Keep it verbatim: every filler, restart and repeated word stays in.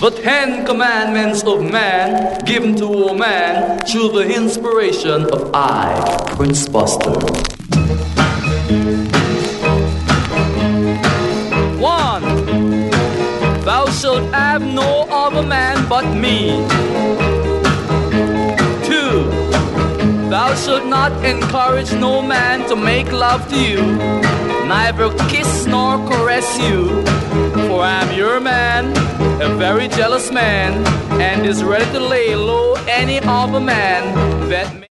The Ten Commandments of Man, given to all man through the inspiration of I, Prince Buster. One, thou shalt have no other man but me. Two, thou shalt not encourage no man to make love to you, neither kiss nor caress you, for I am your man, a very jealous man, and is ready to lay low any other man that may